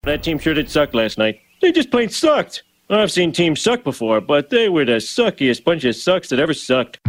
That team sure did suck last night. They just plain sucked. I've seen teams suck before, but they were the suckiest bunch of sucks that ever sucked.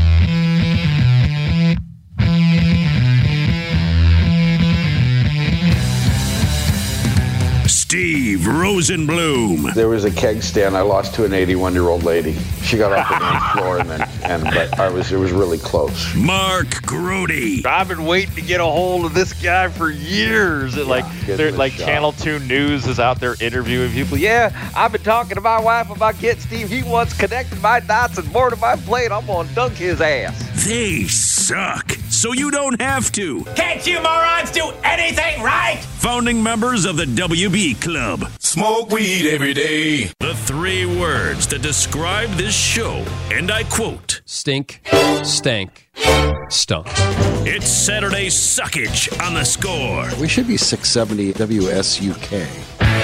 Steve Rosenbloom. There was a keg stand I lost to an 81-year-old lady. She got off the dance floor, but it was really close. Mark Grody. I've been waiting to get a hold of this guy for years. Channel 2 News is out there interviewing people. Yeah, I've been talking to my wife about getting Steve. He wants connected my dots and more to my plate. I'm going to dunk his ass. They suck, so you don't have to. Can't you morons do anything right? Founding members of the WB Club. Smoke weed every day. The 3 words that describe this show, and I quote, stink, stank, stunk. It's Saturday Suckage on The Score. We should be 670 WSUK.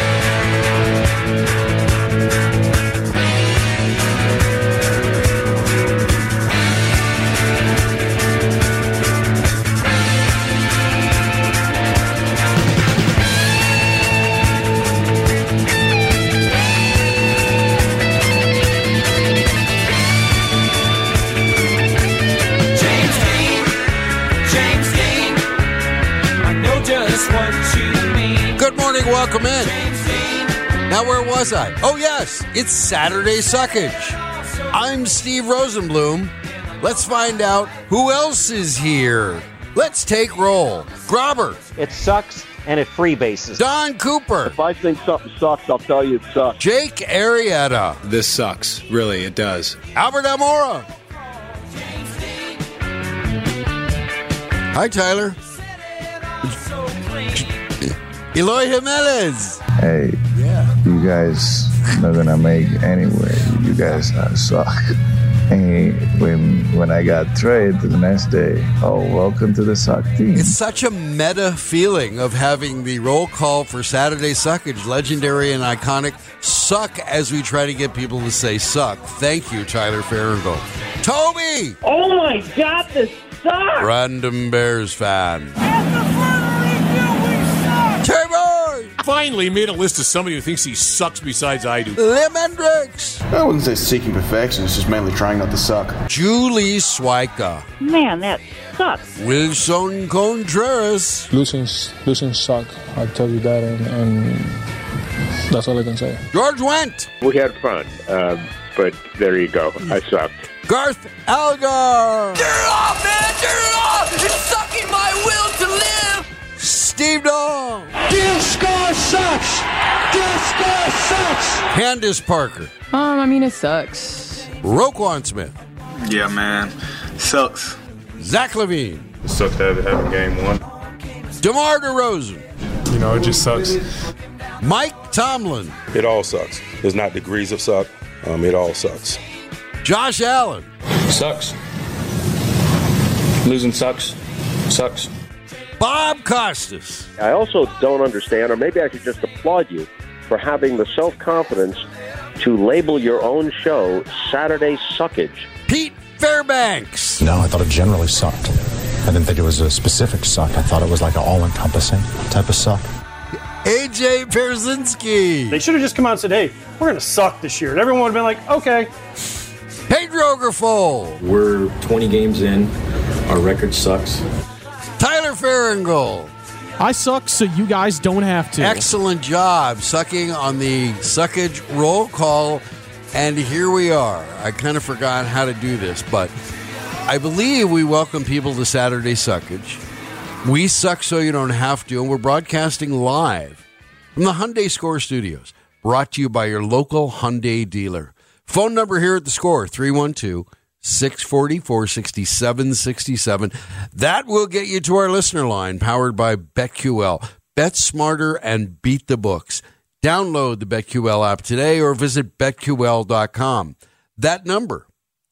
Welcome in. Now, where was I? Oh, yes, it's Saturday Suckage. I'm Steve Rosenbloom. Let's find out who else is here. Let's take roll. Grobber. It sucks and it freebases. Don Cooper. If I think something sucks, I'll tell you it sucks. Jake Arrieta. This sucks. Really, it does. Albert Amora. Hi, Tyler. Eloy Jimenez. Hey, you guys not gonna make anyway. You guys suck. Hey, when I got traded the next day, welcome to the suck team. It's such a meta feeling of having the roll call for Saturday Suckage, legendary and iconic, suck as we try to get people to say suck. Thank you, Tyler Farrell. Toby! Oh my God, this sucks! Random Bears fan. Finally made a list of somebody who thinks he sucks besides I do. Lim Hendricks. I wouldn't say seeking perfection. It's just mainly trying not to suck. Julie Swyka. Man, that sucks. Wilson Contreras. Losing suck. I'll tell you that, and that's all I can say. George Wendt. We had fun, but there you go. I sucked. Garth Algar. Turn it off, man! Turn it off! It's sucking my will to live! Steve Dong. Disco sucks! Disco sucks! Candace Parker. It sucks. Roquan Smith. Yeah, man. Sucks. Zach Levine. It sucked to have game 1. DeMar DeRozan. It just sucks. Mike Tomlin. It all sucks. There's not degrees of suck. It all sucks. Josh Allen. Sucks. Losing sucks. Sucks. Bob Costas. I also don't understand, or maybe I should just applaud you for having the self-confidence to label your own show Saturday Suckage. Pete Fairbanks. No, I thought it generally sucked. I didn't think it was a specific suck. I thought it was like an all-encompassing type of suck. AJ Pierzynski. They should have just come out and said, hey, we're going to suck this year. And everyone would have been like, okay. Pedro Grifol. We're 20 games in. Our record sucks. Tyler Farringold. I suck so you guys don't have to. Excellent job sucking on the Suckage roll call. And here we are. I kind of forgot how to do this, but I believe we welcome people to Saturday Suckage. We suck so you don't have to, and we're broadcasting live from the Hyundai Score Studios, brought to you by your local Hyundai dealer. Phone number here at the Score, 312-644-6767. That will get you to our listener line, powered by BetQL. Bet smarter and beat the books. Download the BetQL app today or visit BetQL.com. That number,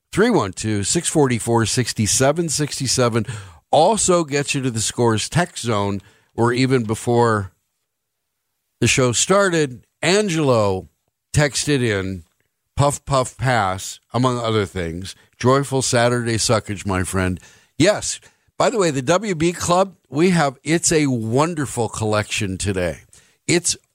312-644-6767, also gets you to the Score's text zone, where even before the show started, Angelo texted in, puff, puff, pass, among other things. Joyful Saturday Suckage, my friend. Yes, by the way, the WB Club, it's a wonderful collection today. It's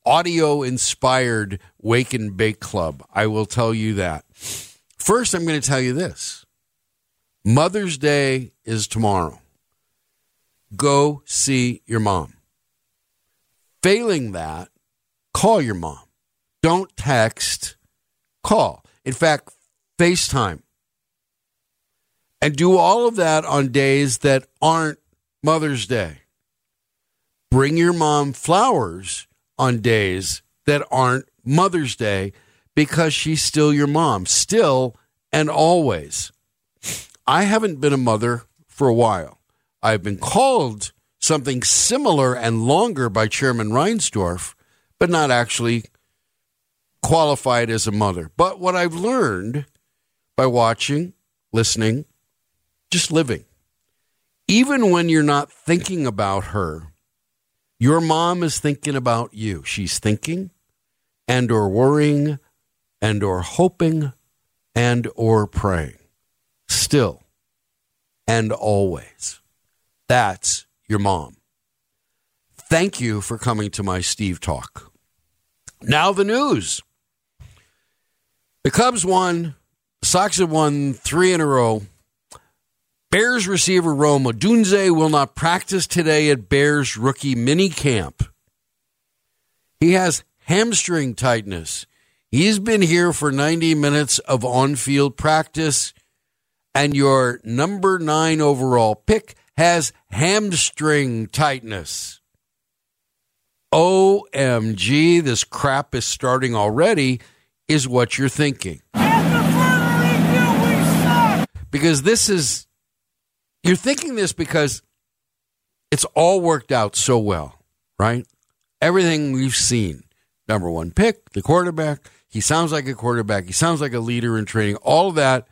audio-inspired Wake and Bake Club. I will tell you that. First, I'm going to tell you this. Mother's Day is tomorrow. Go see your mom. Failing that, call your mom. Don't text, call. In fact, FaceTime. And do all of that on days that aren't Mother's Day. Bring your mom flowers on days that aren't Mother's Day because she's still your mom, still and always. I haven't been a mother for a while. I've been called something similar and longer by Chairman Reinsdorf, but not actually qualified as a mother. But what I've learned by watching, listening, just living, even when you're not thinking about her, your mom is thinking about you. She's thinking and or worrying and or hoping and or praying. Still and always. That's your mom. Thank you for coming to my Steve Talk. Now the news. The Cubs won. The Sox have won 3 in a row. Bears receiver Rome Odunze will not practice today at Bears rookie minicamp. He has hamstring tightness. He's been here for 90 minutes of on-field practice, and your number 9 overall pick has hamstring tightness. OMG, this crap is starting already, is what you're thinking. Because you're thinking this because it's all worked out so well, right? Everything we've seen. Number 1 pick, the quarterback. He sounds like a quarterback. He sounds like a leader in training. All of that.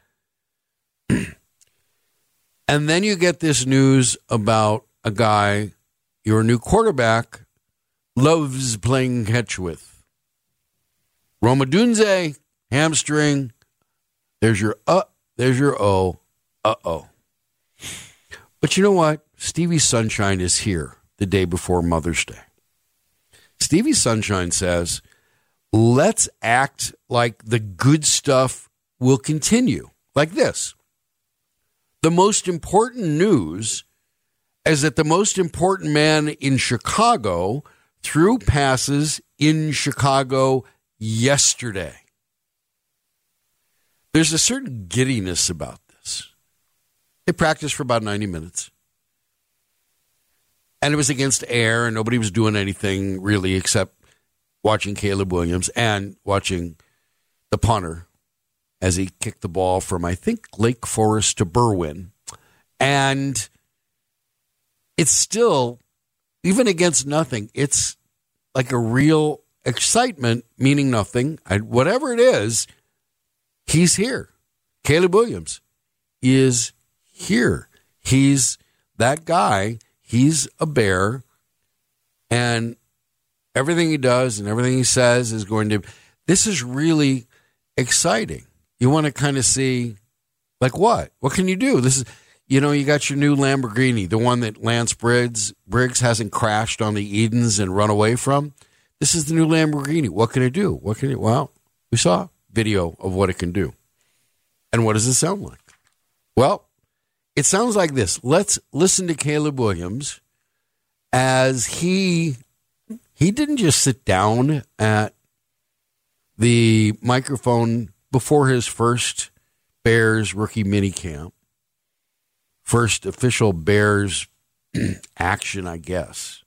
And then you get this news about a guy your new quarterback loves playing catch with. Rome Odunze, hamstring. There's your there's your O. Uh-oh. But you know what? Stevie Sunshine is here the day before Mother's Day. Stevie Sunshine says, let's act like the good stuff will continue. Like this. The most important news is that the most important man in Chicago threw passes in Chicago yesterday. There's a certain giddiness about this. They practiced for about 90 minutes. And it was against air, and nobody was doing anything really except watching Caleb Williams and watching the punter as he kicked the ball from, I think, Lake Forest to Berwyn. And it's still, even against nothing, it's like a real excitement, meaning nothing. Whatever it is, he's here. Caleb Williams is here. He's that guy. He's a Bear. And everything he does and everything he says is going to, this is really exciting. You want to kind of see, like, what? What can you do? This is, you know, you got your new Lamborghini, the one that Lance Briggs hasn't crashed on the Edens and run away from. This is the new Lamborghini. What can it do? Well, we saw video of what it can do. And what does it sound like? Well, it sounds like this. Let's listen to Caleb Williams as he didn't just sit down at the microphone before his first Bears rookie minicamp, first official Bears action, I guess.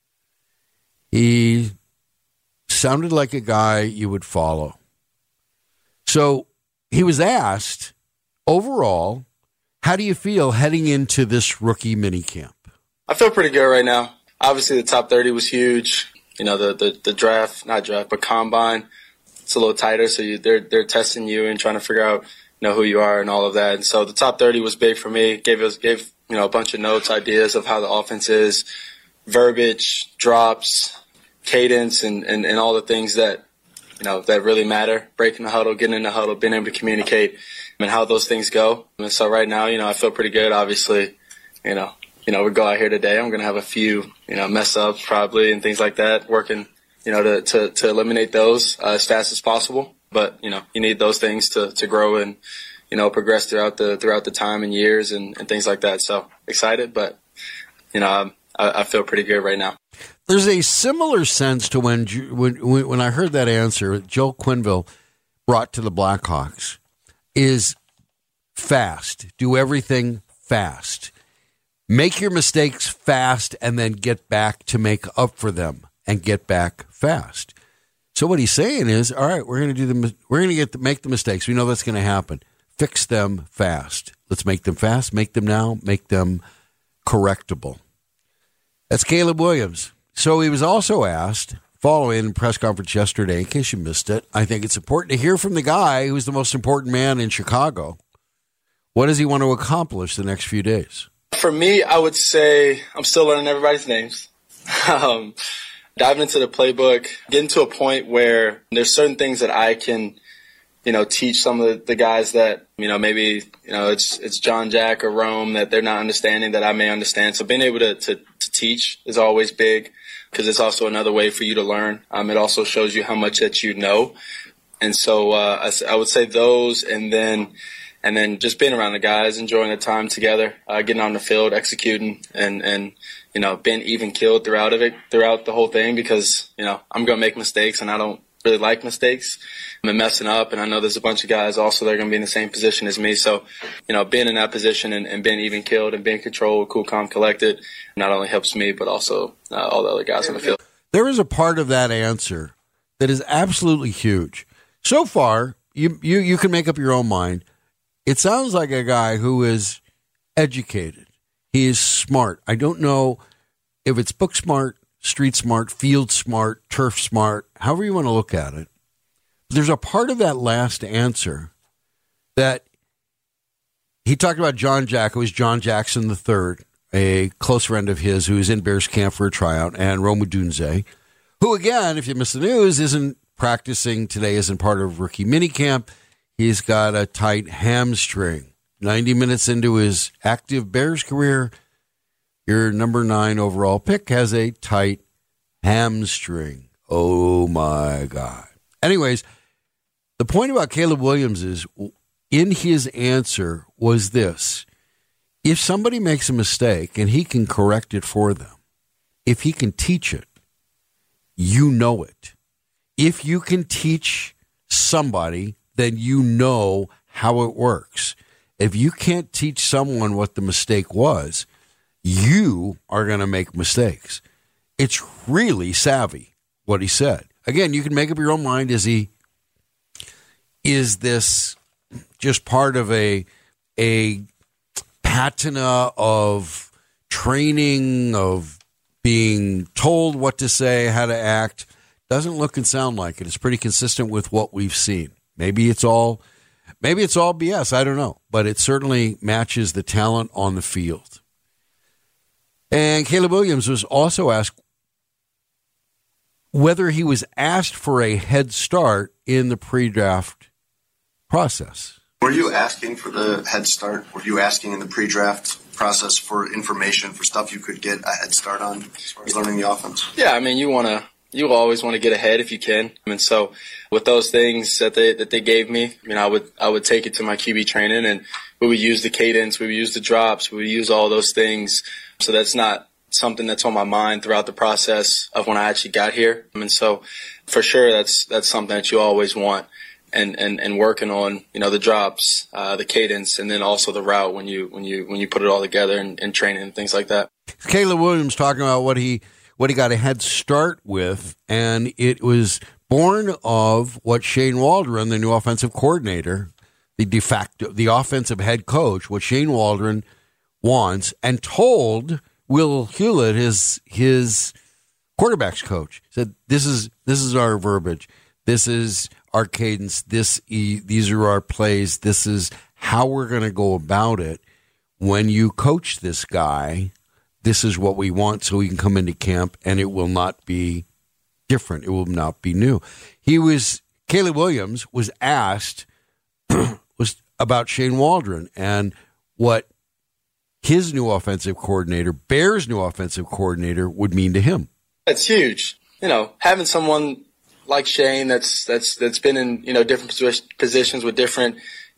He sounded like a guy you would follow. So he was asked, overall, how do you feel heading into this rookie minicamp? I feel pretty good right now. Obviously, the top 30 was huge. You know, the draft, not draft, but combine, it's a little tighter. So they're testing you and trying to figure out, you know, who you are and all of that. And so the top 30 was big for me. Gave you know, a bunch of notes, ideas of how the offense is, verbiage, drops, cadence, and all the things that, you know, that really matter. Breaking the huddle, getting in the huddle, being able to communicate, and how those things go. And so right now, you know, I feel pretty good. Obviously, you know, we go out here today. I'm going to have a few, you know, mess ups probably and things like that. Working to eliminate those as fast as possible. But, you need those things to grow and, progress throughout the time and years and things like that. So excited, but, I feel pretty good right now. There's a similar sense to when I heard that answer, Joe Quenneville brought to the Blackhawks is fast. Do everything fast. Make your mistakes fast and then get back to make up for them and get back fast. So what he's saying is, all right, we're going to make the mistakes. We know that's going to happen. Fix them fast. Let's make them fast. Make them now. Make them correctable. That's Caleb Williams. So he was also asked, following a press conference yesterday, in case you missed it, I think it's important to hear from the guy who's the most important man in Chicago. What does he want to accomplish the next few days? For me, I would say I'm still learning everybody's names. Diving into the playbook, getting to a point where there's certain things that I can, teach some of the guys that, maybe, it's John Jack or Rome that they're not understanding that I may understand. So being able to teach is always big because it's also another way for you to learn. It also shows you how much that you know. And so I would say those and then just being around the guys, enjoying the time together, getting on the field, executing and being even keeled throughout the whole thing because, I'm going to make mistakes and I don't really like mistakes. I'm messing up, and I know there's a bunch of guys also that are going to be in the same position as me. So, being in that position and being even keeled and being controlled, cool, calm, collected, not only helps me, but also all the other guys on the field. There is a part of that answer that is absolutely huge. So far, you can make up your own mind. It sounds like a guy who is educated. He is smart. I don't know if it's book smart, street smart, field smart, turf smart, however you want to look at it. There's a part of that last answer that he talked about John Jack. It was John Jackson III, a close friend of his who was in Bears camp for a tryout, and Rome Odunze, who, again, if you missed the news, isn't practicing today, isn't part of rookie minicamp. He's got a tight hamstring. 90 minutes into his active Bears career, your number 9 overall pick has a tight hamstring. Oh, my God. Anyways, the point about Caleb Williams is, in his answer was this. If somebody makes a mistake and he can correct it for them, if he can teach it, you know it. If you can teach somebody, then you know how it works. If you can't teach someone what the mistake was, you are going to make mistakes. It's really savvy what he said. Again, you can make up your own mind. Is this just part of a patina of training, of being told what to say, how to act? Doesn't look and sound like it. It's pretty consistent with what we've seen. Maybe it's all BS. I don't know. But it certainly matches the talent on the field. And Caleb Williams was also asked whether he was asked for a head start in the pre-draft process. Were you asking for the head start? Were you asking in the pre-draft process for information, for stuff you could get a head start on as far as learning the offense? Yeah, I mean, you always want to get ahead if you can. And so with those things that they gave me, I would take it to my QB training, and we would use the cadence, we would use the drops, we would use all those things. So that's not something that's on my mind throughout the process of when I actually got here. And so for sure, that's something that you always want and working on, the drops, the cadence, and then also the route when you put it all together and training and things like that. Caleb Williams talking about what he got a head start with, and it was born of what Shane Waldron, the new offensive coordinator, the offensive head coach, what Shane Waldron wants, and told Will Hewlett, his quarterback's coach, said, this is our verbiage, this is our cadence, these are our plays, this is how we're going to go about it. When you coach this guy, this is what we want so he can come into camp, and it will not be different. It will not be new. Caleb Williams was asked about Shane Waldron and what his new offensive coordinator, Bears' new offensive coordinator, would mean to him. It's huge. having someone like Shane that's been in, different positions with different,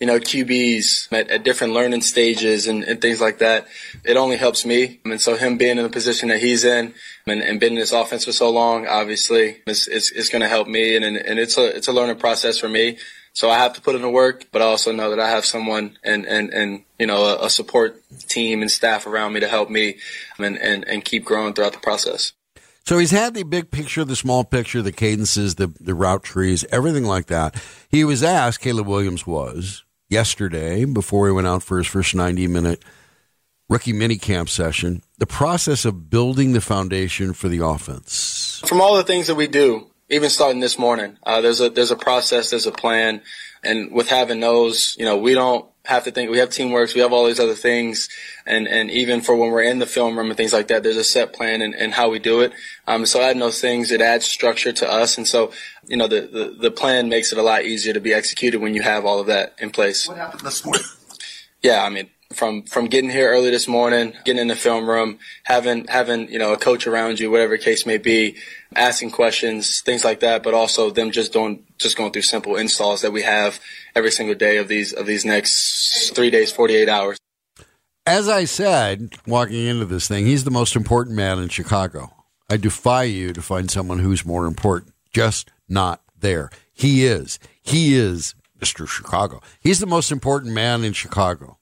QBs at different learning stages and things like that, it only helps me. And so him being in the position that he's in and been in this offense for so long, obviously, it's going to help me. And it's a learning process for me. So I have to put in the work, but I also know that I have someone and a support team and staff around me to help me and keep growing throughout the process. So he's had the big picture, the small picture, the cadences, the route trees, everything like that. He was asked, Caleb Williams was, yesterday, before he went out for his first 90-minute rookie minicamp session, the process of building the foundation for the offense. From all the things that we do, even starting this morning, there's a process, there's a plan, and with having those, we don't have to think. We have teamwork, we have all these other things, and even for when we're in the film room and things like that, there's a set plan and how we do it. So adding those things, it adds structure to us, and so the plan makes it a lot easier to be executed when you have all of that in place. What happened this morning? Yeah, I mean, from getting here early this morning, getting in the film room, having a coach around you, whatever the case may be, asking questions, things like that, but also them just going through simple installs that we have every single day of these next 3 days, 48 hours. As I said, walking into this thing, he's the most important man in Chicago. I defy you to find someone who's more important. Just not there. He is Mr. Chicago. He's the most important man in Chicago.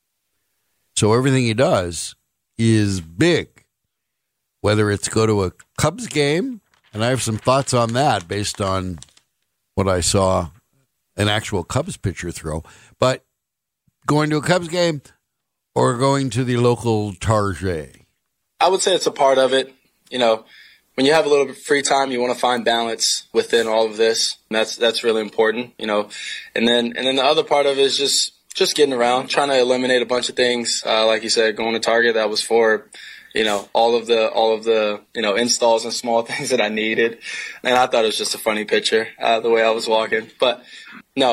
So everything he does is big, whether it's go to a Cubs game, and I have some thoughts on that based on what I saw an actual Cubs pitcher throw, but going to a Cubs game or going to the local Target. I would say it's a part of it. When you have a little bit of free time, you want to find balance within all of this. And that's really important, And then the other part of it is just getting around, trying to eliminate a bunch of things. Like you said, going to Target, that was for, all of the installs and small things that I needed. And I thought it was just a funny picture, the way I was walking. But no,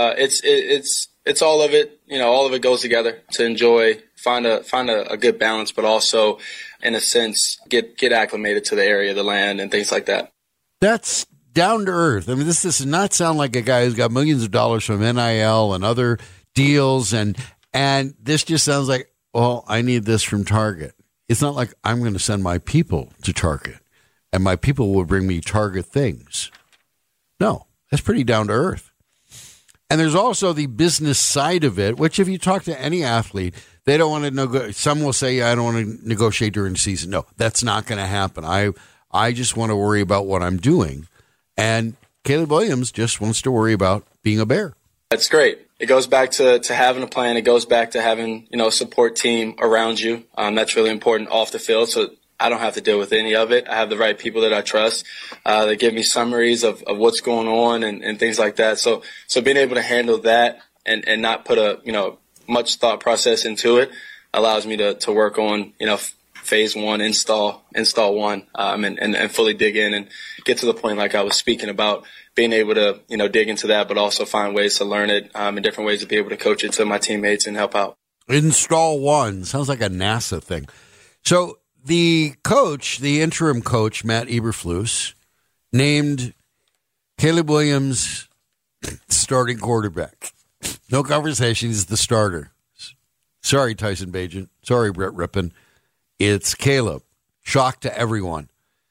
it's all of it. All of it goes together to enjoy, find a good balance, but also, in a sense, get acclimated to the area, the land, and things like that. That's down to earth. I mean, this does not sound like a guy who's got millions of dollars from NIL and other deals, and this just sounds like, well, I need this from Target. It's not like I'm going to send my people to Target, and my people will bring me Target things. No, that's pretty down to earth. And there's also the business side of it, which if you talk to any athlete, they don't want to negotiate. Some will say, I don't want to negotiate during the season. No, that's not going to happen. I just want to worry about what I'm doing. And Caleb Williams just wants to worry about being a Bear. That's great. It goes back to having a plan. It goes back to having, a support team around you. That's really important off the field. So I don't have to deal with any of it. I have the right people that I trust. They give me summaries of what's going on and things like that. So being able to handle that and not put much thought process into it allows me to work on, phase one, install one, and fully dig in and get to the point like I was speaking about, being able to, dig into that, but also find ways to learn it and different ways to be able to coach it to my teammates and help out. Install one. Sounds like a NASA thing. So the coach, the interim coach, Matt Eberflus, named Caleb Williams starting quarterback. No conversation. He's the starter. Sorry, Tyson Bagent. Sorry, Brett Rippon. It's Caleb. Shock to everyone.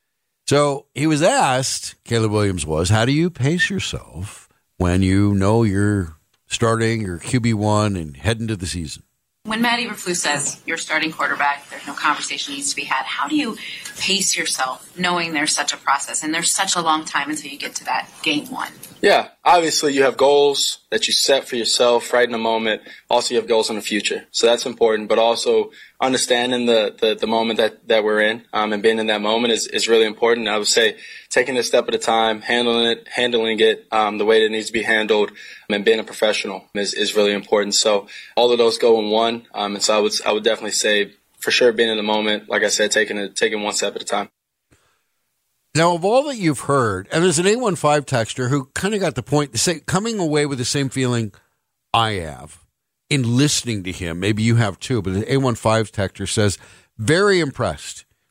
So he was asked, Caleb Williams was, how do you pace yourself when you know you're starting your QB1 and heading to the season? When Matt Eberflus says you're starting quarterback, there's no conversation needs to be had. How do you pace yourself knowing there's such a process and there's such a long time until you get to that game one? Yeah, obviously you have goals that you set for yourself right in the moment. Also, you have goals in the future. So that's important, but also understanding the moment that we're in and being in that moment is really important. I would say taking it a step at a time, handling it the way that it needs to be handled, and being a professional is really important. So all of those go in one. And so I would definitely say for sure being in the moment, like I said, taking one step at a time. Now, of all that you've heard, and there's an 815 texter who kind of got the point, to say, coming away with the same feeling I have in listening to him. Maybe you have too, but the 815 texter says, very impressed.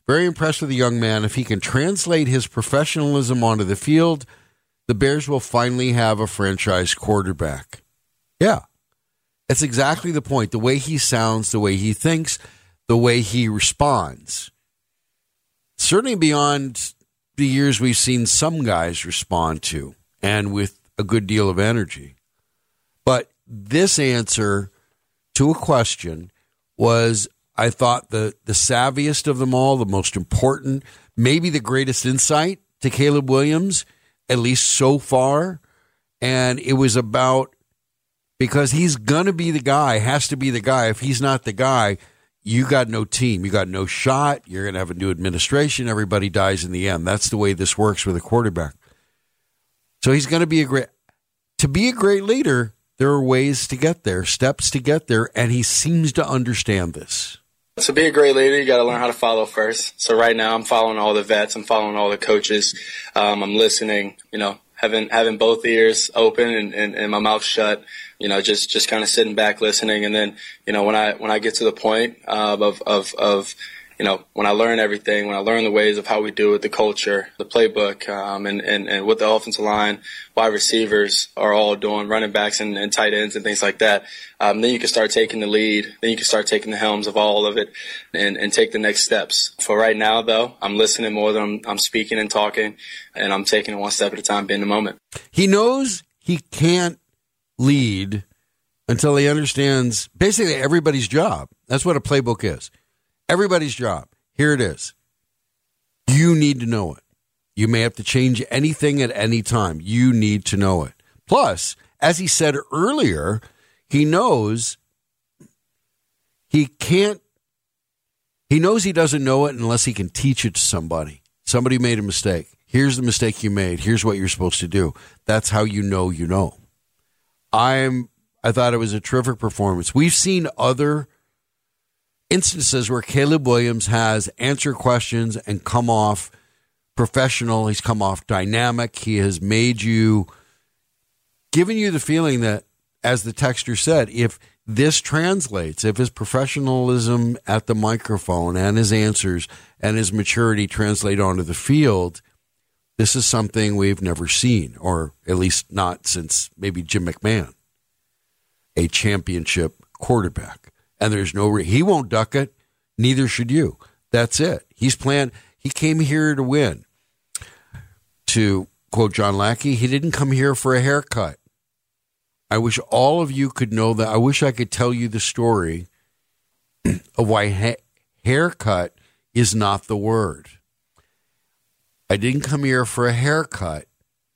Very impressed with the young man. If he can translate his professionalism onto the field, the Bears will finally have a franchise quarterback. Yeah. That's exactly the point. The way he sounds, the way he thinks, the way he responds. Certainly beyond the years we've seen some guys respond to, and with a good deal of energy. But this answer to a question was, I thought, the savviest of them all, the most important, maybe the greatest insight to Caleb Williams, at least so far. And it was about, because he's going to be the guy, has to be the guy. If he's not the guy, you got no team. You got no shot. You're going to have a new administration. Everybody dies in the end. That's the way this works with a quarterback. So he's going to be to be a great leader, there are ways to get there, steps to get there, and he seems to understand this. To be a great leader, you got to learn how to follow first. So right now I'm following all the vets. I'm following all the coaches. I'm listening, having both ears open and my mouth shut, just kind of sitting back listening. And then, when I get to the point of when I learn everything, when I learn the ways of how we do it, the culture, the playbook, and what the offensive line, wide receivers are all doing, running backs and tight ends and things like that, then you can start taking the lead. Then you can start taking the helms of all of it and take the next steps. For right now, though, I'm listening more than I'm speaking and talking, and I'm taking it one step at a time, being the moment. He knows he can't lead until he understands basically everybody's job. That's what a playbook is. Everybody's job. Here it is. You need to know it. You may have to change anything at any time. You need to know it. Plus, as he said earlier, he knows he doesn't know it unless he can teach it to somebody. Somebody made a mistake. Here's the mistake you made. Here's what you're supposed to do. That's how you know you know. I thought it was a terrific performance. We've seen other instances where Caleb Williams has answered questions and come off professional. He's come off dynamic. He has given you the feeling that, as the texter said, if this translates, if his professionalism at the microphone and his answers and his maturity translate onto the field, this is something we've never seen, or at least not since maybe Jim McMahon, a championship quarterback. And there's he won't duck it. Neither should you. That's it. He came here to win. To quote John Lackey, he didn't come here for a haircut. I wish all of you could know that. I wish I could tell you the story of why haircut is not the word. I didn't come here for a haircut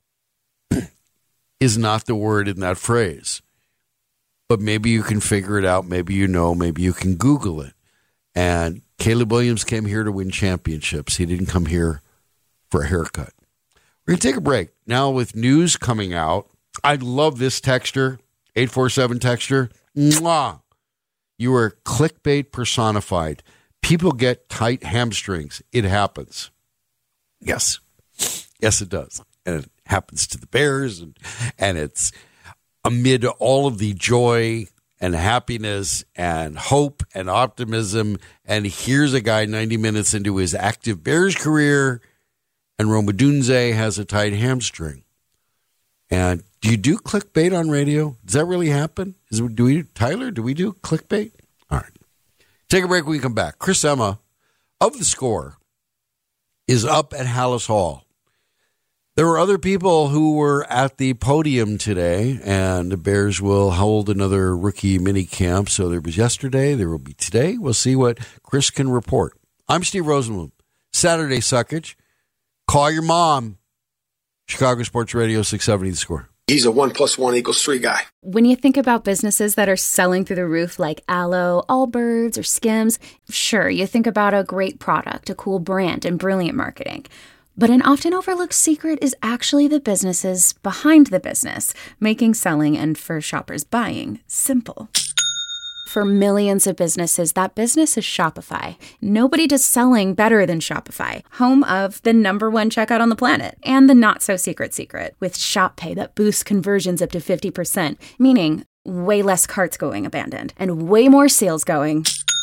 is not the word in that phrase. But maybe you can figure it out. Maybe maybe you can Google it. And Caleb Williams came here to win championships. He didn't come here for a haircut. We're going to take a break. Now with news coming out, I love this texter, 847 texter. Mwah! You are clickbait personified. People get tight hamstrings. It happens. Yes. Yes, it does. And it happens to the Bears, and it's amid all of the joy and happiness and hope and optimism. And here's a guy 90 minutes into his active Bears career, and Rome Odunze has a tight hamstring. And do you do clickbait on radio? Does that really happen? Tyler, do we do clickbait? All right. Take a break when we come back. Chris Emma of The Score is up at Hallis Hall. There were other people who were at the podium today, and the Bears will hold another rookie mini camp. So there was yesterday, there will be today. We'll see what Chris can report. I'm Steve Rosenblum. Saturday Suckage. Call your mom. Chicago Sports Radio 670 The Score. He's a 1 + 1 = 3 guy. When you think about businesses that are selling through the roof like Aloe, Allbirds, or Skims, sure, you think about a great product, a cool brand, and brilliant marketing. But an often overlooked secret is actually the businesses behind the business, making selling and, for shoppers, buying simple. For millions of businesses, that business is Shopify. Nobody does selling better than Shopify, home of the #1 checkout on the planet, and the not-so-secret secret, with Shop Pay that boosts conversions up to 50%, meaning way less carts going abandoned, and way more sales going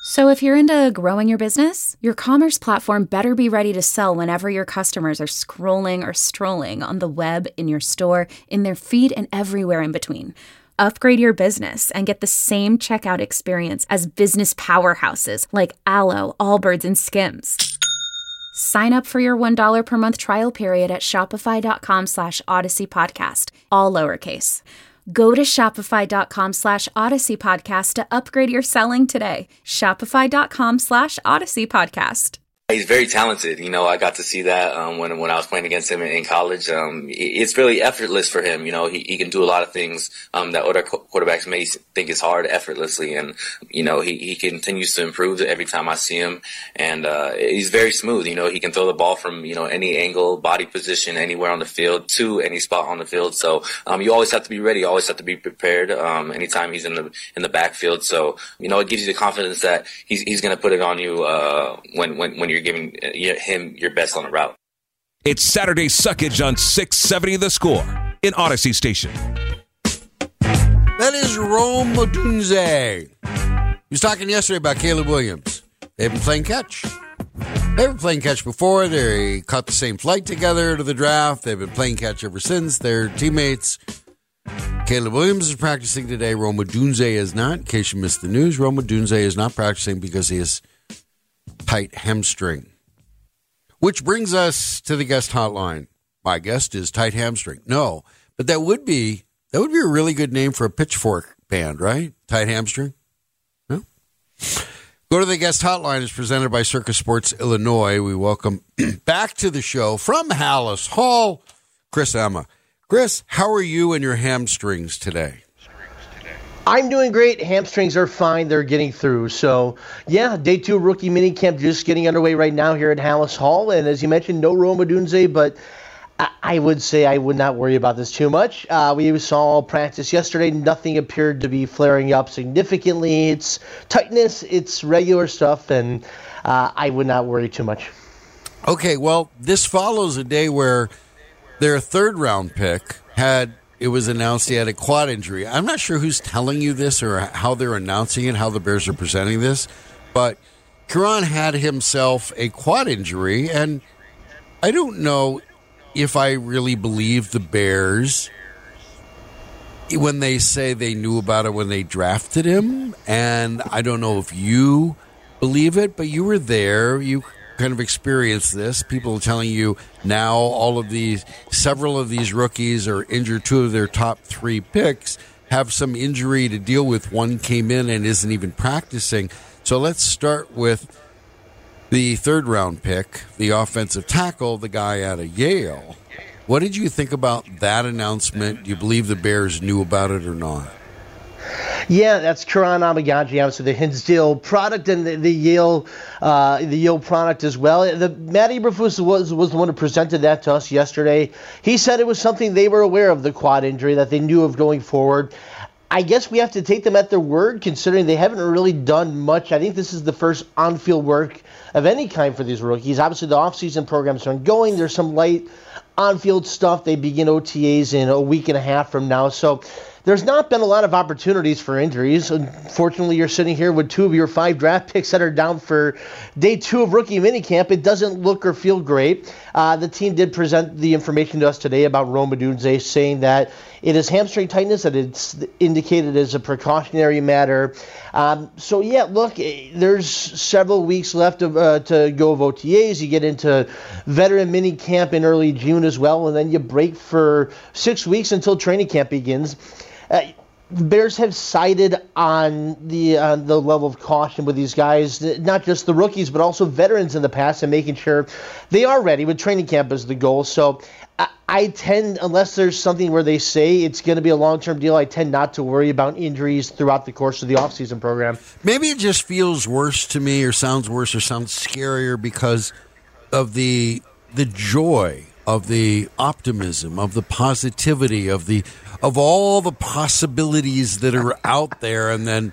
So if you're into growing your business, your commerce platform better be ready to sell whenever your customers are scrolling or strolling on the web, in your store, in their feed, and everywhere in between. Upgrade your business and get the same checkout experience as business powerhouses like Allo, Allbirds, and Skims. Sign up for your $1 per month trial period at shopify.com/Odyssey Podcast, all lowercase. Go to shopify.com/Odyssey Podcast to upgrade your selling today. Shopify.com/Odyssey Podcast. He's very talented. You know, I got to see that when I was playing against him in college. It's really effortless for him. You know, he can do a lot of things that other quarterbacks may think is hard effortlessly. And, you know, he continues to improve every time I see him. And he's very smooth. You know, he can throw the ball from, you know, any angle, body position, anywhere on the field to any spot on the field. So you always have to be ready. You always have to be prepared anytime he's in the backfield. So, you know, it gives you the confidence that he's going to put it on you when you're giving him your best on the route. It's Saturday Suckage on 670 The Score in Odyssey Station. That is Rome Odunze. He was talking yesterday about Caleb Williams. They've been playing catch. They were playing catch before. They caught the same flight together to the draft. They've been playing catch ever since. They're teammates. Caleb Williams is practicing today. Rome Odunze is not. In case you missed the news, Rome Odunze is not practicing because he is tight hamstring. Which brings us to the guest hotline. My guest is tight hamstring. No, but that would be a really good name for a Pitchfork band, right? Tight hamstring? No? Go to the guest hotline. It's presented by Circus Sports Illinois. We welcome back to the show from Hallis Hall, Chris Emma. Chris, how are you and your hamstrings today? I'm doing great. Hamstrings are fine. They're getting through. So, yeah, day 2 rookie minicamp just getting underway right now here at Hallis Hall. And as you mentioned, no Rome Odunze, but I would say I would not worry about this too much. We saw practice yesterday. Nothing appeared to be flaring up significantly. It's tightness. It's regular stuff, and I would not worry too much. Okay, well, this follows a day where their third-round pick it was announced he had a quad injury. I'm not sure who's telling you this or how they're announcing it, how the Bears are presenting this, but Karan had himself a quad injury, and I don't know if I really believe the Bears when they say they knew about it when they drafted him, and I don't know if you believe it, but you were there. You kind of experienced this. People are telling you now several of these rookies are injured. 2 of their top 3 picks have some injury to deal with. One came in and isn't even practicing. So let's start with the third-round pick, the offensive tackle, the guy out of Yale. What did you think about that announcement? Do you believe the Bears knew about it or not? Yeah, that's Karan Amagaji, obviously the Hinsdale product and the Yale product as well. Matt Eberflus was the one who presented that to us yesterday. He said it was something they were aware of, the quad injury, that they knew of going forward. I guess we have to take them at their word, considering they haven't really done much. I think this is the first on-field work of any kind for these rookies. Obviously, the off-season programs are ongoing. There's some light on-field stuff. They begin OTAs in a week and a half from now. So there's not been a lot of opportunities for injuries. Unfortunately, you're sitting here with 2 of your 5 draft picks that are down for day 2 of rookie minicamp. It doesn't look or feel great. The team did present the information to us today about Rome Odunze, saying that it is hamstring tightness, that it's indicated as a precautionary matter. So, yeah, look, there's several weeks left to go of OTAs. You get into veteran minicamp in early June as well, and then you break for 6 weeks until training camp begins. Bears have sided on the level of caution with these guys, not just the rookies, but also veterans in the past, and making sure they are ready with training camp as the goal. So I tend, unless there's something where they say it's going to be a long-term deal, I tend not to worry about injuries throughout the course of the offseason program. Maybe it just feels worse to me, or sounds worse, or sounds scarier because of the joy, of the optimism, of the positivity, of all the possibilities that are out there, and then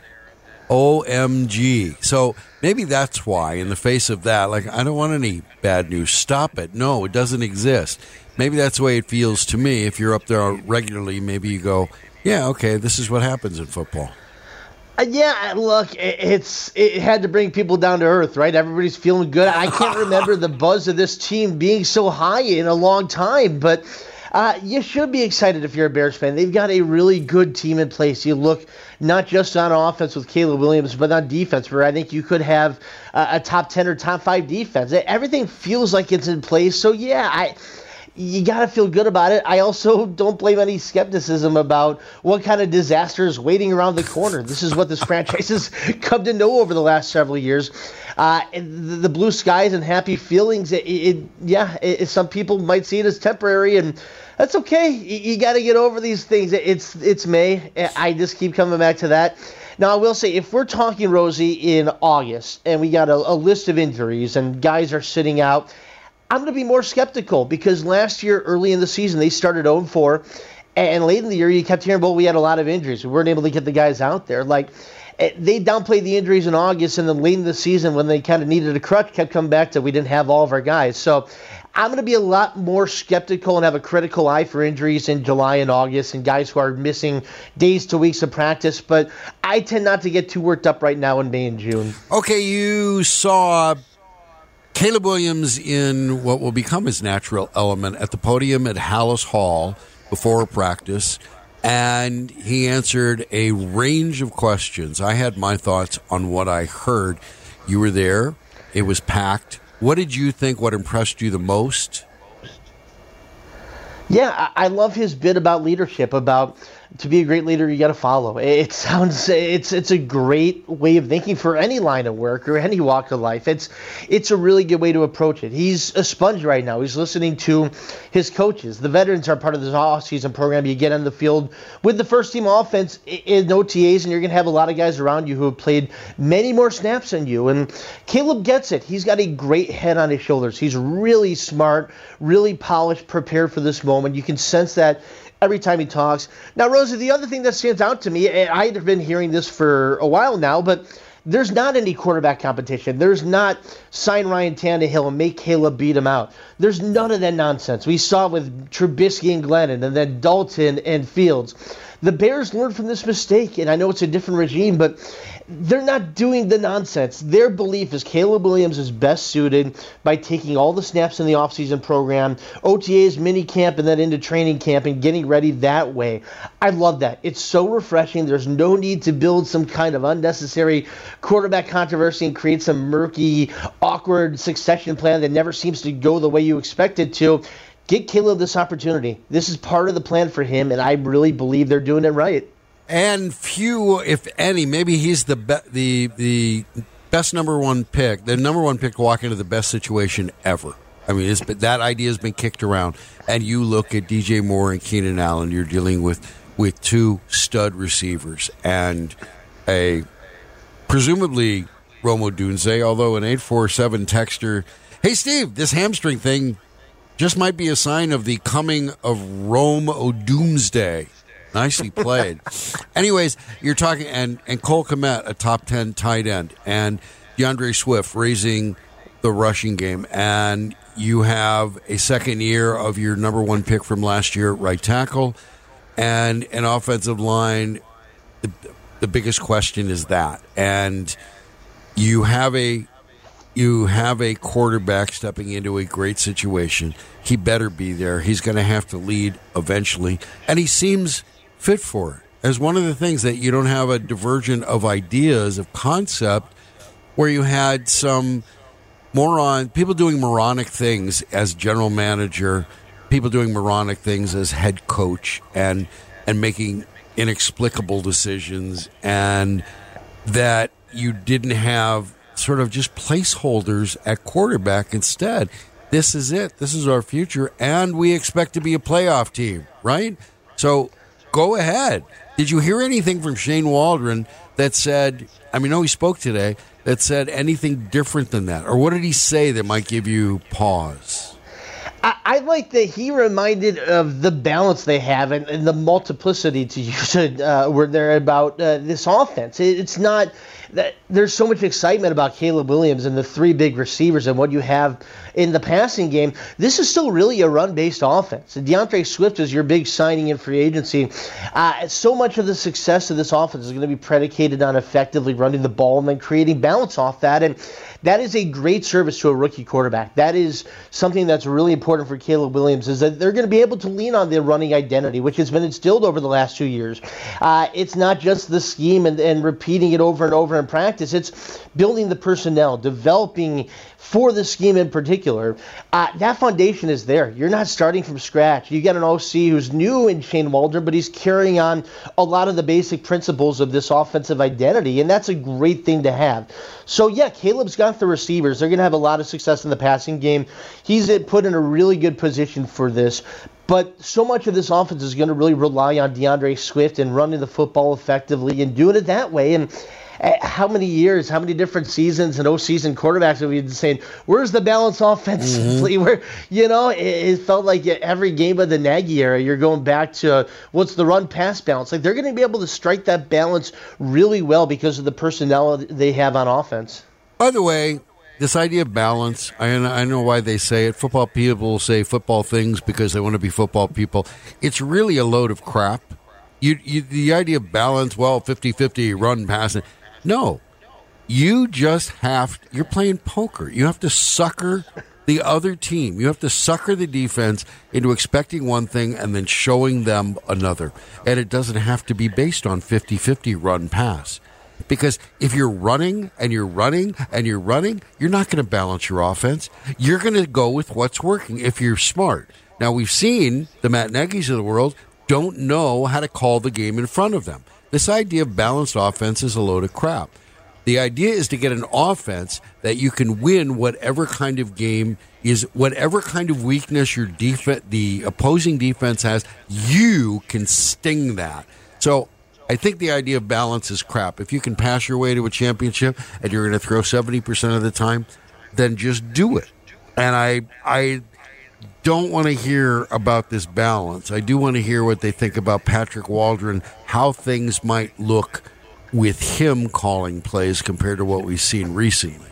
OMG. So maybe that's why, in the face of that, like, I don't want any bad news. Stop it. No, it doesn't exist. Maybe that's the way it feels to me. If you're up there regularly, maybe you go, yeah, okay, this is what happens in football. Yeah, look, it had to bring people down to earth, right? Everybody's feeling good. I can't remember the buzz of this team being so high in a long time, but you should be excited if you're a Bears fan. They've got a really good team in place. You look not just on offense with Caleb Williams, but on defense, where I think you could have a top 10 or top 5 defense. Everything feels like it's in place. So, yeah, you got to feel good about it. I also don't blame any skepticism about what kind of disaster is waiting around the corner. This is what this franchise has come to know over the last several years. The blue skies and happy feelings, some people might see it as temporary, and that's okay. You got to get over these things. It's May. I just keep coming back to that. Now, I will say, if we're talking, Rosie, in August, and we got a list of injuries and guys are sitting out, I'm going to be more skeptical because last year, early in the season, they started 0-4, and late in the year, you kept hearing, well, we had a lot of injuries. We weren't able to get the guys out there. Like, they downplayed the injuries in August, and then late in the season, when they kind of needed a crutch, kept coming back to we didn't have all of our guys. So I'm going to be a lot more skeptical and have a critical eye for injuries in July and August and guys who are missing days to weeks of practice. But I tend not to get too worked up right now in May and June. Okay, you saw Caleb Williams in what will become his natural element at the podium at Hallis Hall before practice, and he answered a range of questions. I had my thoughts on what I heard. You were there. It was packed. What did you think? What impressed you the most? Yeah, I love his bit about leadership, about to be a great leader, you got to follow. It sounds it's a great way of thinking for any line of work or any walk of life. It's a really good way to approach it. He's a sponge right now. He's listening to his coaches. The veterans are part of this off-season program. You get on the field with the first-team offense in OTAs, and you're going to have a lot of guys around you who have played many more snaps than you. And Caleb gets it. He's got a great head on his shoulders. He's really smart, really polished, prepared for this moment. You can sense that every time he talks. Now, Rosie, the other thing that stands out to me, and I've been hearing this for a while now, but there's not any quarterback competition. There's not sign Ryan Tannehill and make Caleb beat him out. There's none of that nonsense. We saw it with Trubisky and Glennon and then Dalton and Fields. The Bears learned from this mistake, and I know it's a different regime, but they're not doing the nonsense. Their belief is Caleb Williams is best suited by taking all the snaps in the offseason program, OTAs, minicamp, and then into training camp and getting ready that way. I love that. It's so refreshing. There's no need to build some kind of unnecessary quarterback controversy and create some murky, awkward succession plan that never seems to go the way you expect it to. Get Caleb this opportunity. This is part of the plan for him, and I really believe they're doing it right. And few, if any, maybe he's the best number one pick, the number one pick to walk into the best situation ever. I mean, that idea has been kicked around. And you look at DJ Moore and Keenan Allen, you're dealing with two stud receivers and a presumably Rome Odunze, although an 847 texter, hey, Steve, this hamstring thing just might be a sign of the coming of Rome O'Doomsday. Nicely played. Anyways, you're talking, and Cole Kmet, a top 10 tight end, and DeAndre Swift raising the rushing game, and you have a second year of your number one pick from last year at right tackle, and an offensive line. The biggest question is that, and you have a quarterback stepping into a great situation. He better be there. He's going to have to lead eventually, and he seems fit for it. As one of the things that you don't have a divergent of ideas, of concept, where you had some people doing moronic things as general manager, people doing moronic things as head coach, and making inexplicable decisions, and that you didn't have sort of just placeholders at quarterback. Instead, this is it. This is our future, and we expect to be a playoff team, right? So go ahead. Did you hear anything from Shane Waldron that said, I know he spoke today, that said anything different than that? Or what did he say that might give you pause? I like that he reminded of the balance they have and the multiplicity, to use it, where they're about this offense. It's not that there's so much excitement about Caleb Williams and the three big receivers and what you have in the passing game. This is still really a run-based offense. DeAndre Swift is your big signing in free agency. So much of the success of this offense is going to be predicated on effectively running the ball and then creating balance off that. And that is a great service to a rookie quarterback. That is something that's really important for Caleb Williams, is that they're going to be able to lean on their running identity, which has been instilled over the last 2 years. It's not just the scheme and repeating it over and over in practice. It's building the personnel, developing for the scheme in particular. That foundation is there. You're not starting from scratch. You got an OC who's new in Shane Waldron, but he's carrying on a lot of the basic principles of this offensive identity, and that's a great thing to have. So, yeah, Caleb's got the receivers. They're going to have a lot of success in the passing game. He's put in a really good position for this. But so much of this offense is going to really rely on DeAndre Swift and running the football effectively and doing it that way. And how many years, how many different seasons and season quarterbacks have we been saying, where's the balance offensively? Where, it felt like every game of the Nagy era, you're going back to what's the run-pass balance. Like, they're going to be able to strike that balance really well because of the personnel they have on offense. By the way, this idea of balance, I know why they say it. Football people say football things because they want to be football people. It's really a load of crap. The idea of balance, 50-50, run, pass. No, you're playing poker. You have to sucker the other team. You have to sucker the defense into expecting one thing and then showing them another. And it doesn't have to be based on 50-50 run pass. Because if you're running and you're running and you're running, you're not going to balance your offense. You're going to go with what's working if you're smart. Now, we've seen the Matt Nagy's of the world don't know how to call the game in front of them. This idea of balanced offense is a load of crap. The idea is to get an offense that you can win whatever kind of game is, whatever kind of weakness the opposing defense has, you can sting that. So I think the idea of balance is crap. If you can pass your way to a championship and you're going to throw 70% of the time, then just do it. And I don't want to hear about this balance. I do want to hear what they think about Patrick Waldron, how things might look with him calling plays compared to what we've seen recently.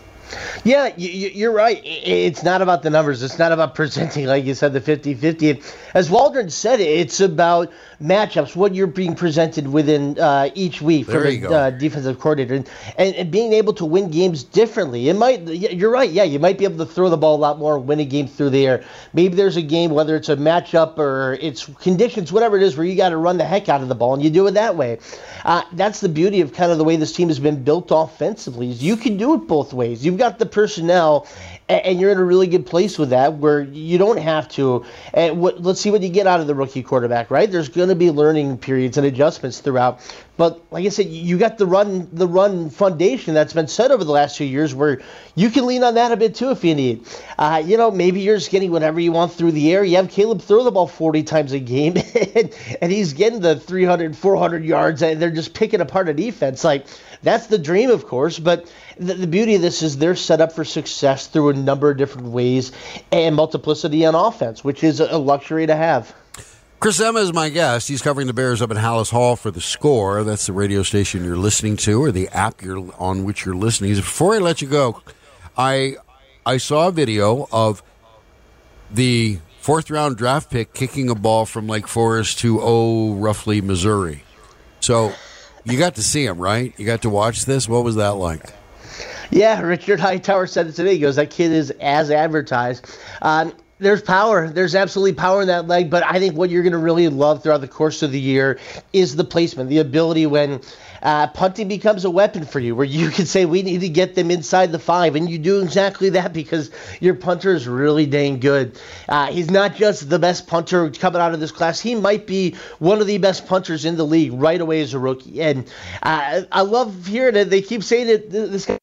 Yeah, you're right. It's not about the numbers. It's not about presenting, like you said, the 50-50. As Waldron said, it's about matchups, what you're being presented within each week from the defensive coordinator, and being able to win games differently. You're right. Yeah, you might be able to throw the ball a lot more and win a game through the air. Maybe there's a game, whether it's a matchup or it's conditions, whatever it is, where you got to run the heck out of the ball, and you do it that way. That's the beauty of kind of the way this team has been built offensively. Is you can do it both ways. You've got the personnel, and you're in a really good place with that, where you don't have to. Let's see what you get out of the rookie quarterback, right? There's going to be learning periods and adjustments throughout. But like I said, you got the run foundation that's been set over the last 2 years, where you can lean on that a bit too if you need. Maybe you're just getting whatever you want through the air. You have Caleb throw the ball 40 times a game, and he's getting the 300, 400 yards, and they're just picking apart a defense. Like, that's the dream, of course, but the beauty of this is they're set up for success through a number of different ways and multiplicity on offense, which is a luxury to have. Chris Emma is my guest. He's covering the Bears up in Hallis Hall for The Score. That's the radio station you're listening to, or the app on which you're listening. Before I let you go, I saw a video of the fourth-round draft pick kicking a ball from Lake Forest to, roughly Missouri. So you got to see him, right? You got to watch this? What was that like? Yeah, Richard Hightower said it today. He goes, that kid is as advertised. There's power. There's absolutely power in that leg, but I think what you're going to really love throughout the course of the year is the placement, the ability when punting becomes a weapon for you, where you can say, we need to get them inside the 5, and you do exactly that because your punter is really dang good. He's not just the best punter coming out of this class. He might be one of the best punters in the league right away as a rookie, and I love hearing it. They keep saying that this guy,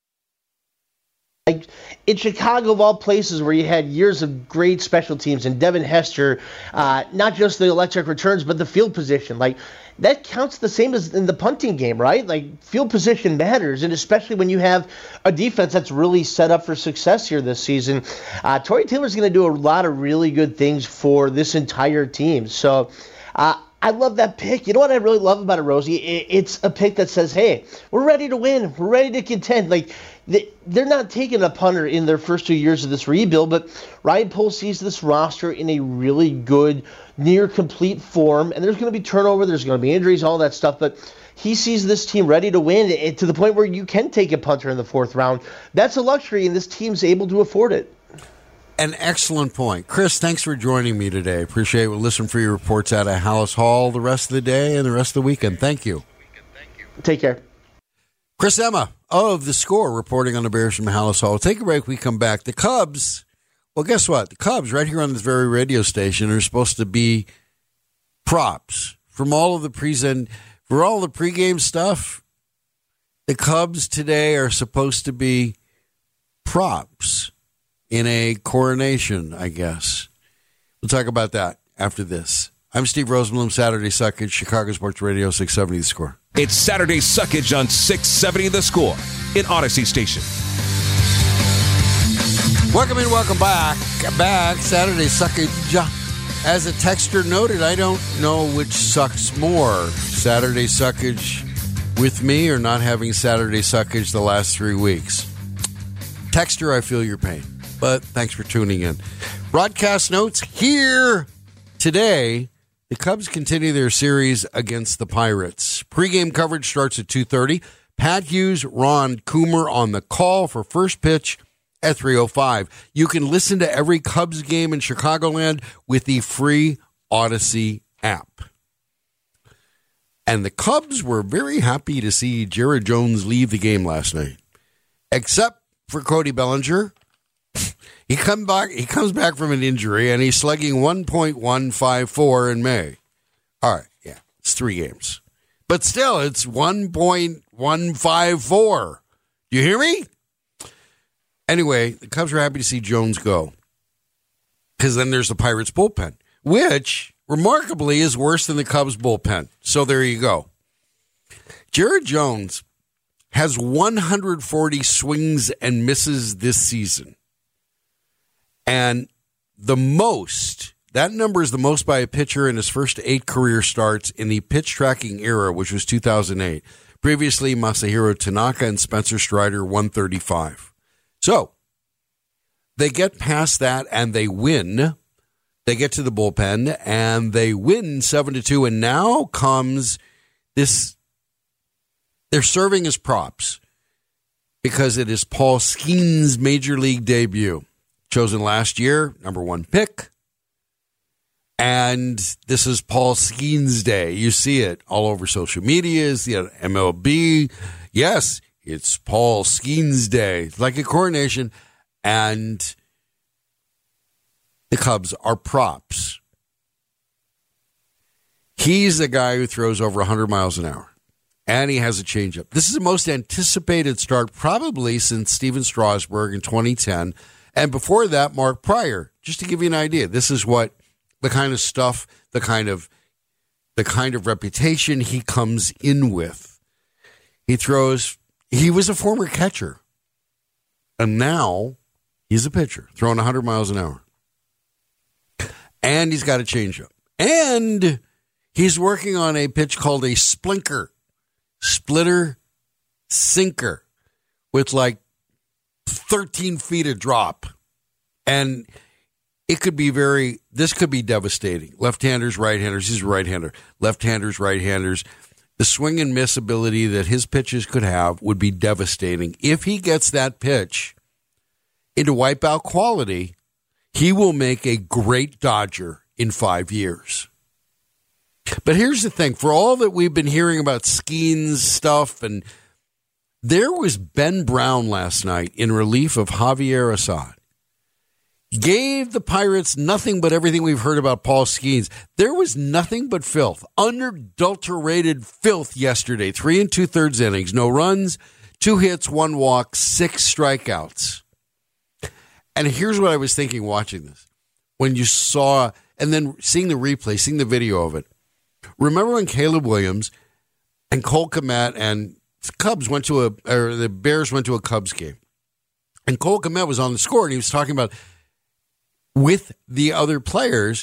like in Chicago, of all places, where you had years of great special teams, and Devin Hester, not just the electric returns, but the field position, like that counts the same as in the punting game, right? Like, field position matters, and especially when you have a defense that's really set up for success here this season. Tory Taylor's going to do a lot of really good things for this entire team. So I I love that pick. You know what I really love about it, Rosie? It's a pick that says, hey, we're ready to win. We're ready to contend. Like, they're not taking a punter in their first 2 years of this rebuild, but Ryan Poles sees this roster in a really good, near complete form, and there's going to be turnover, there's going to be injuries, all that stuff, but he sees this team ready to win to the point where you can take a punter in the fourth round. That's a luxury, and this team's able to afford it. An excellent point. Chris, thanks for joining me today. Appreciate it. We'll listen for your reports out of Hallis Hall the rest of the day and the rest of the weekend. Thank you. Take care. Chris Emma of The Score reporting on the Bears from Hallis Hall. We'll take a break. We come back. The Cubs, well, guess what? The Cubs right here on this very radio station are supposed to be props from all of the for all the pregame stuff. The Cubs today are supposed to be props in a coronation, I guess. We'll talk about that after this. I'm Steve Rosenblum, Saturday Suckage, Chicago Sports Radio 670 The Score. It's Saturday Suckage on 670 The Score in Odyssey Station. Welcome in, welcome back. Saturday Suckage. As a texter noted, I don't know which sucks more, Saturday Suckage with me or not having Saturday Suckage the last 3 weeks. Texter, I feel your pain, but thanks for tuning in. Broadcast notes here today. The Cubs continue their series against the Pirates. Pre-game coverage starts at 2:30. Pat Hughes, Ron Coomer on the call for first pitch at 3:05. You can listen to every Cubs game in Chicagoland with the free Odyssey app. And the Cubs were very happy to see Jared Jones leave the game last night, except for Cody Bellinger. He comes back from an injury, and he's slugging 1.154 in May. All right, yeah, it's 3 games. But still, it's 1.154. You hear me? Anyway, the Cubs are happy to see Jones go, because then there's the Pirates bullpen, which, remarkably, is worse than the Cubs bullpen. So there you go. Jared Jones has 140 swings and misses this season. And that number is the most by a pitcher in his first 8 career starts in the pitch tracking era, which was 2008. Previously, Masahiro Tanaka and Spencer Strider, 135. So they get past that and they win. They get to the bullpen and they win 7-2. And now comes this. They're serving as props because it is Paul Skeens' major league debut. Chosen last year, number 1 pick. And this is Paul Skeens Day. You see it all over social media, the MLB. Yes, it's Paul Skeens Day. It's like a coronation. And the Cubs are props. He's the guy who throws over 100 miles an hour. And he has a changeup. This is the most anticipated start probably since Steven Strasburg in 2010. And before that, Mark Pryor. Just to give you an idea, this is what the kind of stuff, the kind of reputation he comes in with. He was a former catcher. And now he's a pitcher, throwing 100 miles an hour. And he's got a changeup. And he's working on a pitch called a splinker, splitter sinker, with like 13 feet of drop. And this could be devastating. Left-handers, right-handers. He's a right-hander. Left-handers, right-handers. The swing and miss ability that his pitches could have would be devastating. If he gets that pitch into wipeout quality, he will make a great Dodger in 5 years. But here's the thing. For all that we've been hearing about Skeens stuff, and there was Ben Brown last night in relief of Javier Assad. Gave the Pirates nothing but everything we've heard about Paul Skeens. There was nothing but filth, unadulterated filth yesterday. 3 2/3 innings, no runs, 2 hits, 1 walk, 6 strikeouts. And here's what I was thinking watching this. When you saw, and then seeing the replay, seeing the video of it. Remember when Caleb Williams and Cole Kmet and the Bears went to a Cubs game. And Cole Kmet was on the score, and he was talking about, with the other players,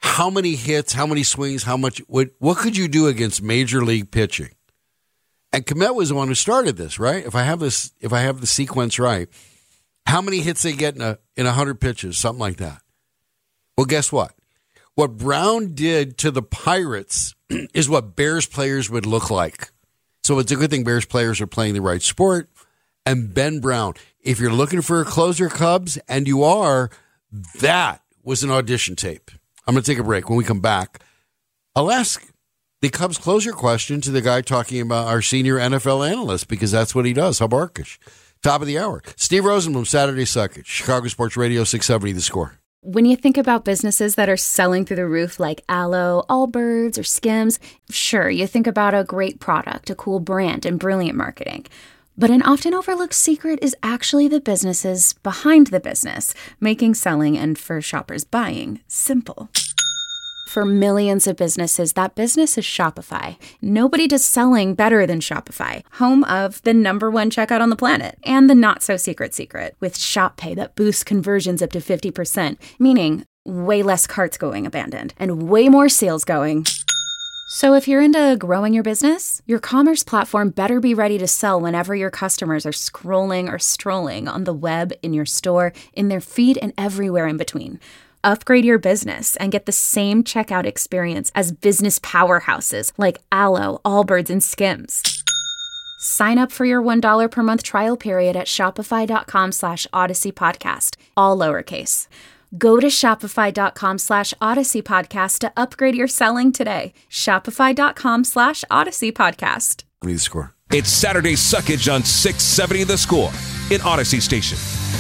how many hits, how many swings, what could you do against major league pitching? And Kmet was the one who started this, right? If I have the sequence right, how many hits they get in 100 pitches, something like that. Well, guess what? What Brown did to the Pirates is what Bears players would look like. So it's a good thing Bears players are playing the right sport. And Ben Brown, if you're looking for a closer, Cubs, and you are, that was an audition tape. I'm going to take a break. When we come back, I'll ask the Cubs closer question to the guy talking about our senior NFL analyst, because that's what he does, Hub Arkush. Top of the hour. Steve Rosenblum, Saturday Suckage, Chicago Sports Radio 670 The Score. When you think about businesses that are selling through the roof like Aloe, Allbirds, or Skims, sure, you think about a great product, a cool brand, and brilliant marketing. But an often overlooked secret is actually the businesses behind the business, making selling and, for shoppers, buying simple. For millions of businesses, that business is Shopify. Nobody does selling better than Shopify, home of the #1 checkout on the planet, and the not-so-secret secret, with Shop Pay that boosts conversions up to 50%, meaning way less carts going abandoned, and way more sales going. So if you're into growing your business, your commerce platform better be ready to sell whenever your customers are scrolling or strolling on the web, in your store, in their feed, and everywhere in between. Upgrade your business and get the same checkout experience as business powerhouses like Aloe, Allbirds, and Skims. Sign up for your $1 per month trial period at shopify.com/Odyssey Podcast, all lowercase. Go to shopify.com/Odyssey Podcast to upgrade your selling today. Shopify.com/Odyssey Podcast. The Score. It's Saturday Suckage on 670 The Score in Odyssey Station.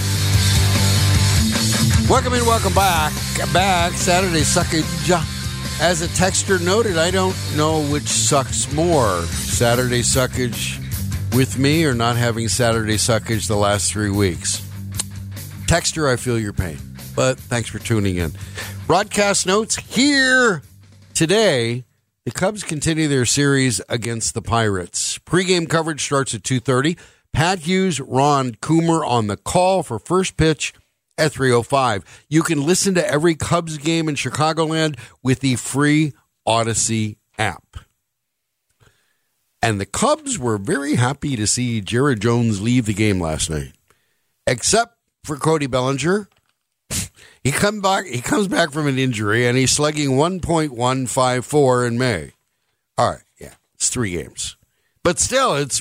Welcome in, welcome back. Saturday Suckage. As a texter noted, I don't know which sucks more. Saturday Suckage with me or not having Saturday Suckage the last 3 weeks. Texter, I feel your pain. But thanks for tuning in. Broadcast notes here today. The Cubs continue their series against the Pirates. Pre-game coverage starts at 2:30. Pat Hughes, Ron Coomer on the call for first pitch at 3:05. You can listen to every Cubs game in Chicagoland with the free Odyssey app. And the Cubs were very happy to see Jared Jones leave the game last night, except for Cody Bellinger. He comes back from an injury, and he's slugging 1.154 in May. All right, yeah, it's 3 games. But still, it's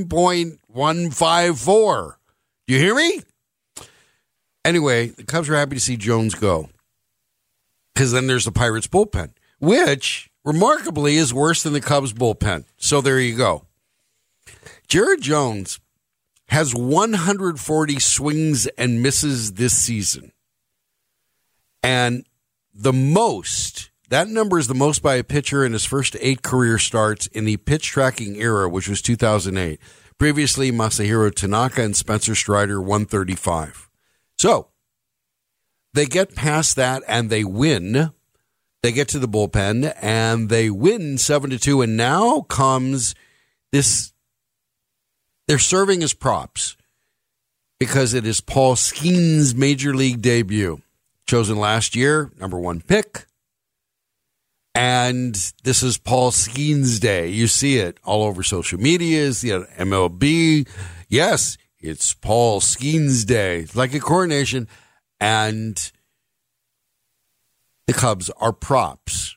1.154. You hear me? Anyway, the Cubs are happy to see Jones go, because then there's the Pirates bullpen, which, remarkably, is worse than the Cubs bullpen. So there you go. Jared Jones has 140 swings and misses this season. And that number is the most by a pitcher in his first 8 career starts in the pitch tracking era, which was 2008. Previously, Masahiro Tanaka and Spencer Strider, 135. So they get past that and they win. They get to the bullpen and they win 7-2. And now comes this. They're serving as props because it is Paul Skeens' major league debut. Chosen last year, #1 pick. And this is Paul Skeens Day. You see it all over social media, MLB. Yes, it's Paul Skeens Day. It's like a coronation. And the Cubs are props.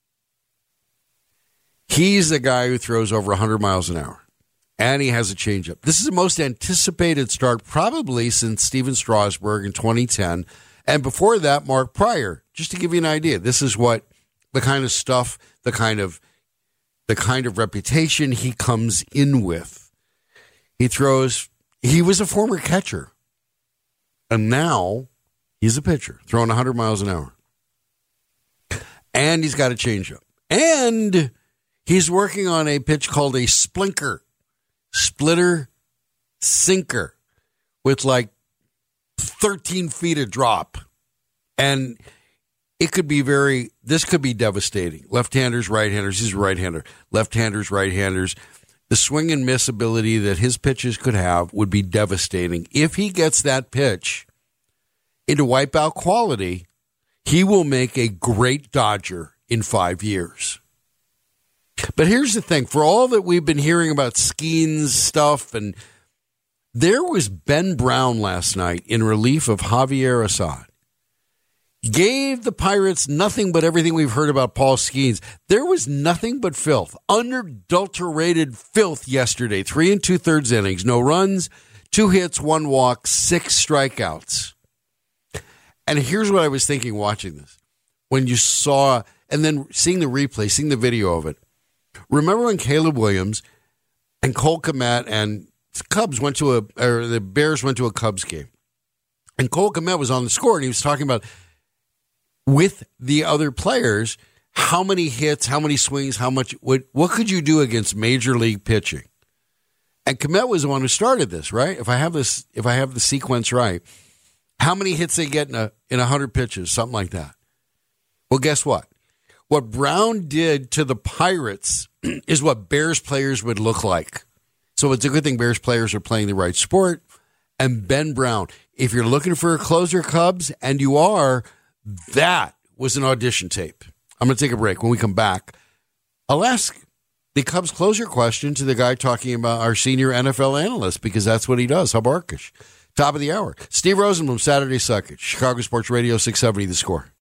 He's the guy who throws over 100 miles an hour. And he has a changeup. This is the most anticipated start probably since Steven Strasburg in 2010. And before that, Mark Pryor. Just to give you an idea, this is what the kind of stuff, the kind of reputation he comes in with. He was a former catcher. And now he's a pitcher, throwing 100 miles an hour. And he's got a changeup. And he's working on a pitch called a splinker, splitter sinker, with like 13 feet of drop. And this could be devastating. Left-handers, right-handers, he's a right-hander. Left-handers, right-handers. The swing and miss ability that his pitches could have would be devastating. If he gets that pitch into wipeout quality, He will make a great Dodger in 5 years. But here's the thing. For all that we've been hearing about Skeens stuff, and there was Ben Brown last night in relief of Javier Assad. Gave the Pirates nothing but everything we've heard about Paul Skeens. There was nothing but filth, unadulterated filth yesterday. 3 2/3 innings, no runs, 2 hits, 1 walk, 6 strikeouts. And here's what I was thinking watching this. When you saw, and then seeing the replay, seeing the video of it. Remember when Caleb Williams and Cole Kmet and the Bears went to a Cubs game? And Cole Kmet was on the score, and he was talking about, with the other players, how many hits, how many swings, what could you do against major league pitching? And Kmet was the one who started this, right? If I have the sequence right, how many hits they get in 100 pitches, something like that. Well, guess what? What Brown did to the Pirates is what Bears players would look like. So it's a good thing Bears players are playing the right sport. And Ben Brown, if you're looking for a closer, Cubs, and you are, that was an audition tape. I'm going to take a break. When we come back, I'll ask the Cubs closer question to the guy talking about our senior NFL analyst, because that's what he does, Hub Arkush. Top of the hour. Steve Rosenblum, Saturday Suckage, Chicago Sports Radio 670, The Score.